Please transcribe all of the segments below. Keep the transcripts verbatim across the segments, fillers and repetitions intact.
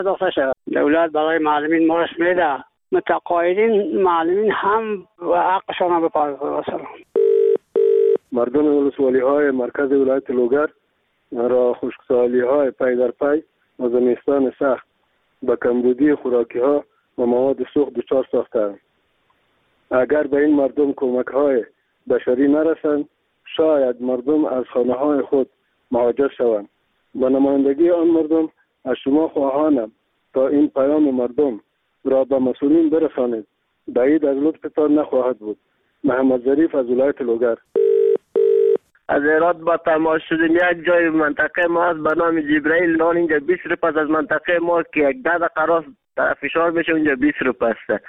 اضافه شود. دولت برای معلمین مارش میده، متقاعدین معلمین هم و حقشان را بپردازند. مردم ولسوالی های مرکز ولایت لوگر را خشکسالی های پی در پی و زمستان سخت به کمبودی خوراکی ها و مواد سوخت دچار ساختند. اگر به این مردم کمک های بشری نرسند، شاید مردم از خانه های خود مهاجر شوند. به نمایندگی آن مردم از شما خواهانم تا این پیام مردم را به مسئولین برسانید. بعید از لطفتان نخواهد بود. محمد ظریف از ولایت لوگر. از هرات با تماس شدیم. یک جای منطقه ما است به نام جبرائیل نان، اینجا بیست روپیه است. از منطقه ما که یک ده دقیقه راست فشار بشه اونجا بیست روپیه است.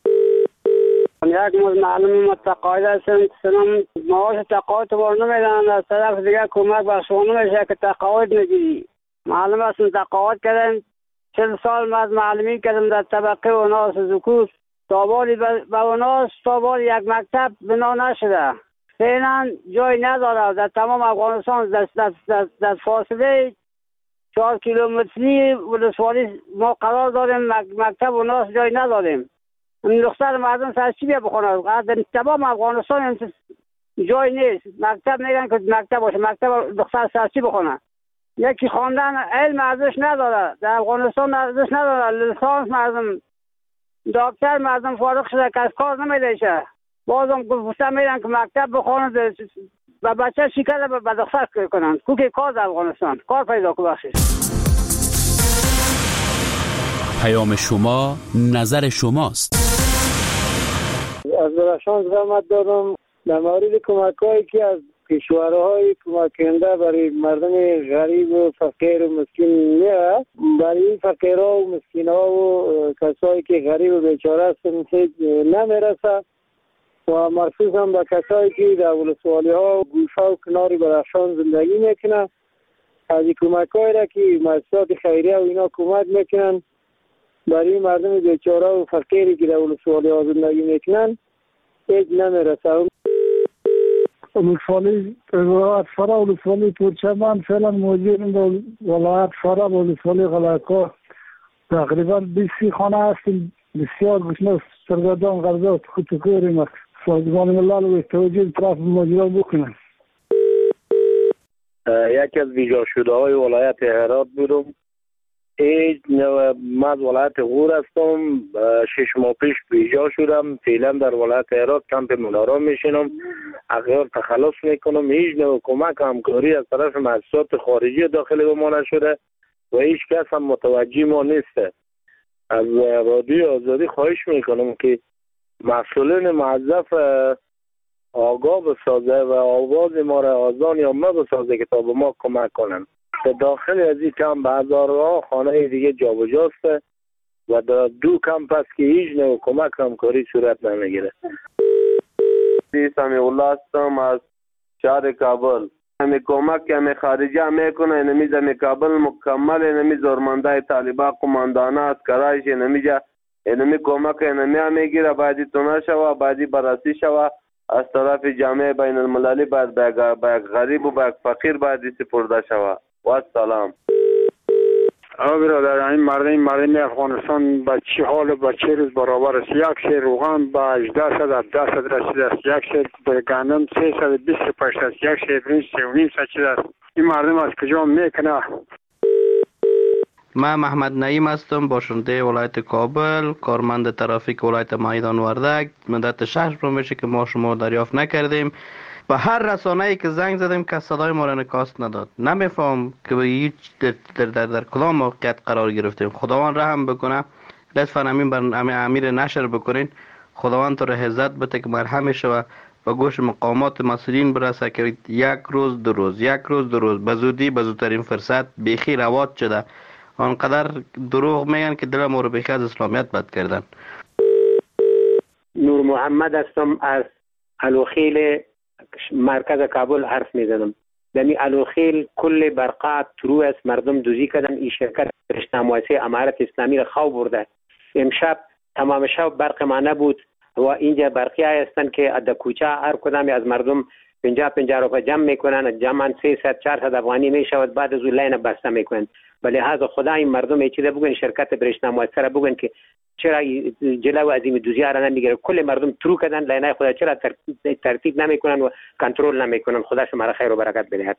یک موز معلم متقاعد هستند، سنم معاش تقاعد بار نمیدن، از طرف دیگه کمک بر شما نمیشه که تقاعد نگیری. معلم هستن تقاعد کردن، چند سال ما از معلمی کردم در طبقه و ناس ذکور، تابالی به اوناس تابال یک مکتب بنا نشده. فعلا جای نداره در تمام افغانستان. در, در, در, در فاصله چهار کیلومتری ولسوالی ما قرار داریم، مکتب و ناس جای نداریم. این دختر مردم سر چی بیا بخونه؟ در تمام افغانستان جای نیست. مکتب میگن که مکتب باشه، مکتب دختر سر چی بخونه؟ یکی خواندن علم ارزش نداره در افغانستان، ارزش نداره. لیسانس مردم، دکتر مردم فارغ شده که از کار نمیده. بازم گفتم میرن که مکتب بخونن و بچه شکر به دختر کنن. کوکی کار در افغانستان کار پیدا که بخشید. پیام شما نظر شماست. از درخشان زحمت دارم در مورد کمک هایی که از کشورهای کمک کننده برای مردم غریب و فقیر و مسکین میاد، برای این فقیرها و مسکینها و کسایی که غریب و بیچاره هستند نمیرسه و مخصوصا به کسایی که در ولسوالی ها و گوشه و کنار درخشان زندگی میکنن. از این کمک هایی را که مؤسسات خیریه و اینا کمک میکنن برای مردم بیچاره و فقیری که در ولسوالی ها زندگی میکنن هیچ نمیرسه. ولسوالی ولایت فرا ولسوالی پورچمان فعلا موجود در ولایت فرا ولسوالی غلقا تقریبا بیست خانه هستیم. بسیار گشنه سرگردان غرضات خود تکوریم. سازمان ملل و توجیه طرف ماجرا بکنن. یکی از ویژه شده های ولایت هرات بودم. ایج من از ولایت غور هستم. شش ماه پیش ویژه شدم. فعلا در ولایت هرات کمپ منارا میشینم. اغیار تخلص میکنم. هیچ نوع کمک همکاری از طرف مؤسسات خارجی داخل به ما نشده و هیچ کس هم متوجه ما نیست. از رادیو آزادی خواهش میکنم که مسئولین موظف آگاه بسازه و آواز ما را آذان یا ما بسازه که تا به ما کمک کنن. در داخل از این کمپ هزارها خانه دیگه جابجاست و در دو کمپ است که هیچ نوع کمک همکاری صورت نمیگیره. سمیع الله هستم از شهر کابل. همی کمک که همی خارجه میکنه اینمی زمی کابل مکمل اینمی زورمنده طالبا قماندانه اسکرایش اینمی جا اینمی کمک اینمی هم میگیره. باید تونه شوه، باید بررسی شوه از طرف جامعه بین المللی. باید به غریب و به فقیر باید سپرده شوه. و سلام. آقا برادر، این مردم این مردم افغانستان به چه حال و به چه روز برابر است؟ یک سیر روغن به هجده صد هفده صد رسیده است. یک سیر گندم سیصد و بیست و پنج است. یک سیر برنج سه و نیم صد شده است. این مردم از کجا میکنه؟ من محمد نعیم هستم، باشنده ولایت کابل، کارمند ترافیک ولایت میدان وردک. مدت شهر رو میشه که ما شما دریافت نکردیم. به هر رسانه‌ای که زنگ زدیم که صدای ما را نکاست نداد. نمیفهم که به هیچ در, در, در, در کدام موقعیت قرار گرفتیم. خداوند رحم بکنه. لطفاً امین بر امیر نشر بکنین. خداوند تو را عزت بده که مرحم شوه و گوش مقامات مسئولین برسه که یک روز دو روز یک روز دو روز به زودی به زودترین فرصت بیخی روات شده. آنقدر دروغ میگن که دل ما رو بیخی از اسلامیت بد کردن. نور محمد هستم از الوخیل مرکز کابل حرف میزنم. دمی الوخیل کل برقات ترو است. مردم دوزی کردن. این شرکت رشته مؤسسه امارت اسلامی را خواب برده. امشب تمام شب برق ما نبود و اینجا برقی هستن که از کوچه هر کدام از مردم پنجاه پنجاه روپیه جمع میکنن، جمعا سیصد چهارصد افغانی میشود، بعد از اون لین بسته میکنن. ولی لحاظ خدا این مردم چیزا بگن، شرکت برشنا موثر بگن که چرا جلو از این دوزیا را نمیگیره. کل مردم ترو کردن لینای خدا، چرا ترتیب نمیکنن و کنترل نمیکنن. خدا شما را خیر و برکت بده.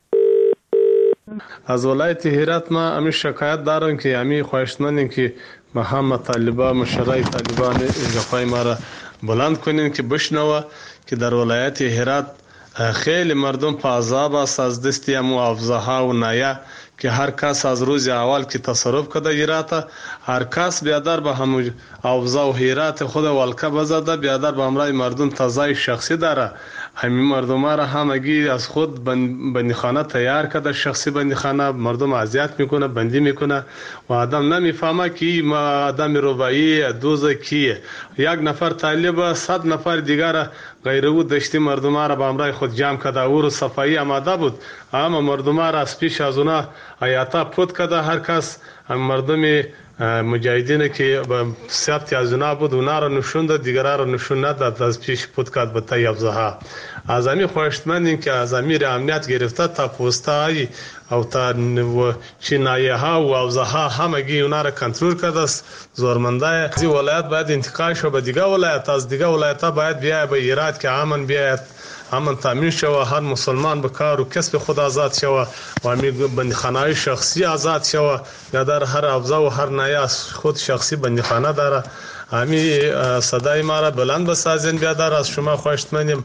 از ولایت هرات ما امی شکایت دارم که امی خواهشمندیم که ما هم مطالبه مشرای طالبان اجرای ما را بلند کنین که بشنوه که در ولایت هرات خیلی مردم په عذاب است از دست امو افزاها و نایه که هر کس از روز اول که تصرف کده هرات، هر کس بیادر به همو افزا و هرات خود ولکه بزده، بیادر به امرای مردم تازه شخصی داره. همین مردم را همگی از خود بندیخانه تیار کرده، شخصی بندیخانه، مردم اذیت میکنه، بندی میکنه و آدم نمیفهمه که این آدم ربایی دوزه کیه. یک نفر طالب صد نفر دیگر غیر او دشتی مردم را به امرای خود جمع کرده. او رو صفایی آماده بود، اما مردم را از پیش از اونا آیاتا پود کرده. هر کس مردم مجاهدین که ثبت از اونا بود اونا را نشون داد، دیگران را نشون نداد، از پیش پود کرد به تای افزاها. از امی خواهشمندیم که از امیر امنیت گرفته تا پوستای او تا چینایه ها و افزاها همگی اونا را کنترل کرده است. زورمنده از این ولایت باید انتقال شو به دیگه ولایت، از دیگه ولایت ها باید بیاید به هرات که امن بیاید، امن تامین شوه، هر مسلمان به کار و کسب خود آزاد شوه و امی بندیخانه شخصی آزاد شوه. یا در هر افزا و هر نایه از خود شخصی بندیخانه داره. امی صدای ما را بلند بسازین بیادر، از شما خواهشمندیم.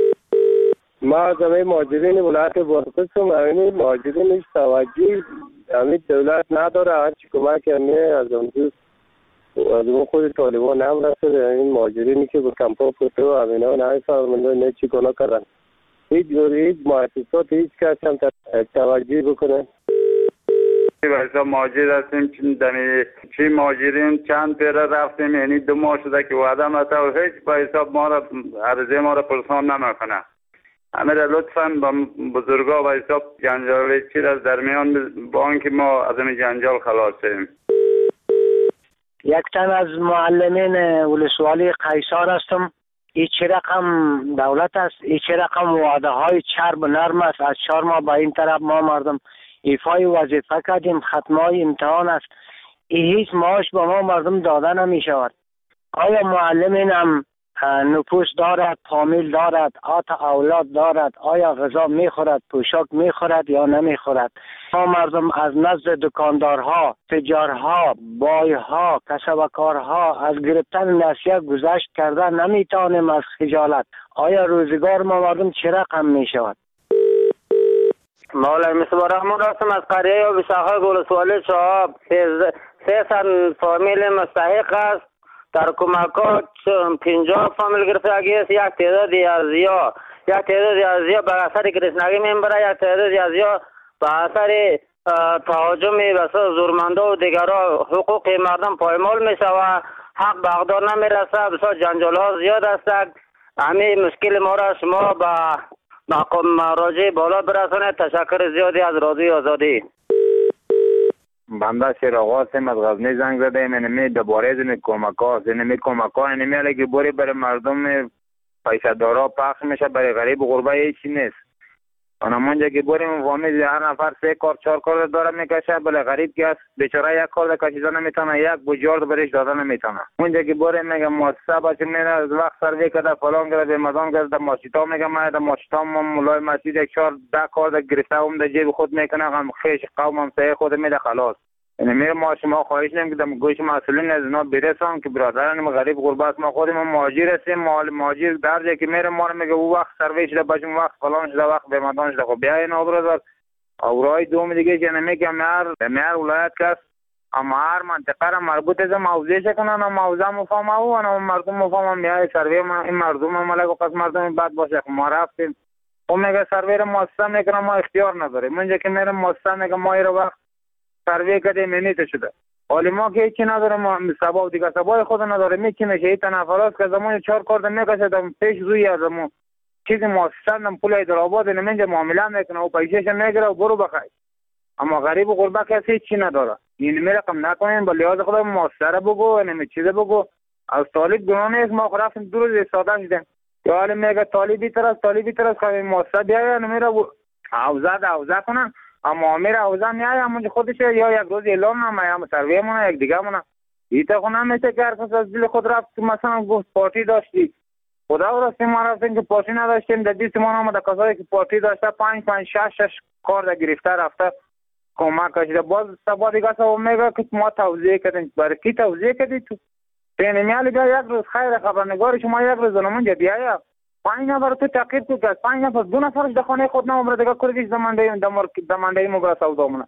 ما از همه مهاجرین ولایت بادغیس همین مهاجرینش توجه همین دولت نداره. هرچی کمک همین از اون دوست از اون خود طالبان هم رسده. این مهاجرینی که به کمپا پوته و همین ها نه فرمانده نه چی کنه کردن. هیچ جوری هیچ مؤسسات هیچ کس هم توجه بکنه. بایسا مهاجر هستیم، دمی چی مهاجرین چند پیره رفتیم، یعنی دو ماه شده که وعده متا و هیچ بایسا ما را عرضه ما را پرسان نمیکنه. امیر لطفاً با بزرگا و حساب جنجال چی از درمیان با آنکه ما از این جنجال خلاص شیم. یک تن از معلمین ولسوالی قیصر هستم. این چه رقم دولت است، این چه رقم وعده های چرب نرم است. از چهار ماه با این طرف ما مردم ایفای وظیفه کردیم، ختمای امتحان است، این هیچ معاش با ما مردم داده نمی شود. آیا معلمین هم نفوس دارد، فامیل دارد، آت اولاد دارد؟ آیا غذا میخورد، پوشاک میخورد یا نمیخورد؟ ما مردم از نزد دکاندارها، تجارها، بایها، کسبکارها از گرفتن نصیحت گذشت کرده نمیتوانیم از خجالت. آیا روزگار ما مردم چه رقم میشود؟ مولا مصباح رحمان هستم از قریه و بشاخه ولسوالی شهاب. سیصد فامیل مستحق است. در کمکات پنجاه فامیل گرفتگی است. یک تعداد از یا یک تعداد از یا به اثر گرسنگی میبره، یک تعداد از یا به اثر تهاجم بسیار زورمنده و دیگرها حقوق مردم پایمال میشود، حق به اقدار نمیرسه، بسیار جنجال ها زیاد است. همین مشکل ما را شما به مقام مراجع بالا برسانید. تشکر زیادی از رادیو آزادی. بنده شیراغ هستم از غزنی زنگ زده ایم. اینمی دوباره از این کمک ها اینمی کمک ها اینمی علی که بوری برای مردم پیسه دارا پخش میشه، برای غریب و غربه هیچی نیست. اونمونجا که بوریم فامیل هر نفر سه کار چهار کار داره میکشه، بله غریب که است بیچاره یک کار کشیدن نمیتونه، یک بجارد برش دادن نمیتونه. اونجا که بوریم میگه مؤسسه باشه میره از وقت سروی کرده فلان کرده مردم کرده ماشیتا میگه ما در ماشیتا ما مولای مسجد یک چهار ده کار گرفته هم در جیب خود میکنه، هم خیش قوم هم سه خود میده خلاص. یعنی میره ما شما خواهش نمیم که در گوش مسئولین از اینا برسان که برادران غریب غربت ما خودمون مهاجر هستیم. مال مهاجر در جایی که میره ما رو میگه او وقت سروی شده باشیم، وقت فلان شده، وقت بمدان شده. خب بیاین برادر اورای دوم دیگه که نمیگم هر هر ولایت کس اما هر منطقه را مربوط از موضوعش کنن و موضوع مفهوم او و مردم مفهوم میای سروی ما این مردم ملک و قسم مردم بد باشه. ما رفتیم او میگه سروی را مؤسسه میکنه، ما اختیار نداریم. اونجا که میره مؤسسه میگه ما رو وقت سروی کردیم منیت شده، حالی ما که هیچی نداریم، ما سبا دیگه سبای خود نداریم. میچی میشه این تنفرات که زمان چهار کارد میکشدم پیش روی ازمون چیزی مؤسسندم پول در آباد نمینجا معامله میکنه و پیشش میگیره و برو بخوای. اما غریب و غربه کسی هیچی نداره. این می رقم نکنین با لحاظ خدا مؤسسه بگو نمی چیزه بگو. از طالب گناه نیست، ما رفتیم دو روز ساده شدیم یا حالا میگه طالبی طرف طالبی طرف که موسسه بیاید میره حوزه ده حوزه کنن، اما امیر حوزه میاد همونجا خودش یا یک روز اعلام نمه یا سروی مونه یک دیگه مونه ایتا خونه میشه که هر کس از دل خود رفت مثلا گفت پارتی داشتی خدا راستی ما رفتیم که پارتی نداشتیم در دیست ما نامده کسایی که پارتی داشته پنج پنج شش شش کار در گرفته رفته کمک کشیده باز سبا دیگه سبا میگه که ما توضیح کردیم برای کی توضیح کردی تو پینمیالی بیا یک روز خیر خبرنگار شما یک روز نمونجا بیایا پنج نفر تو تقیب تو که پنج نفر دو نفرش در خانه خود نمبر دیگه کردیش دمانده دمانده مگره سودا مونه.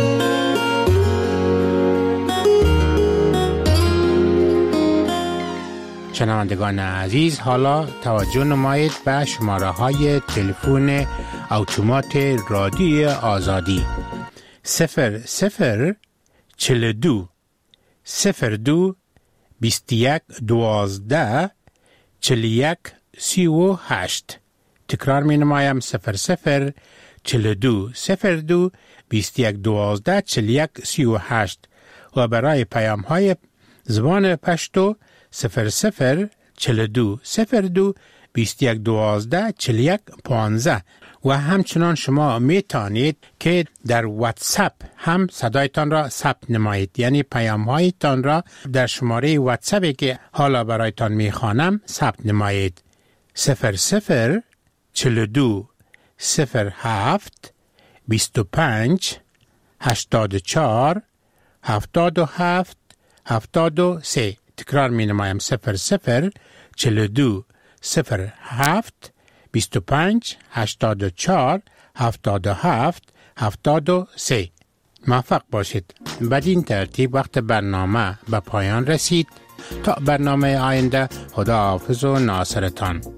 شنوندگان عزیز حالا توجه نمایید به شماره های تلفن اتومات رادیو آزادی صفر صفر چهل و دو صفر دو بیست و یک دوازده چهل و یک سی و هشت. تکرار می نمایم صفر صفر چهل و دو صفر دو بیست و یک دوازده چهل و یک سی و هشت و برای پیام های زبان پشتو صفر صفر چهل و دو صفر دو بیست و یک دوازده چهل و یک پانزده. و همچنان شما می توانید که در واتساپ هم صدایتان را ثبت نمایید، یعنی پیام هایتان را در شماره واتساپی که حالا برایتان می خوانم ثبت نمایید صفر صفر چهل و دو صفر هفت بیست و پنج هشتاد و چهار هفتاد و هفت هفتاد و سه. تکرار می نمایم صفر صفر چهل و دو صفر هفت بیست و پنج هشتاد و چهار هفتاد و هفت هفتاد و سه. موفق باشید. بدین ترتیب وقت برنامه به پایان رسید. تا برنامه آینده خدا حافظ و ناصرتان.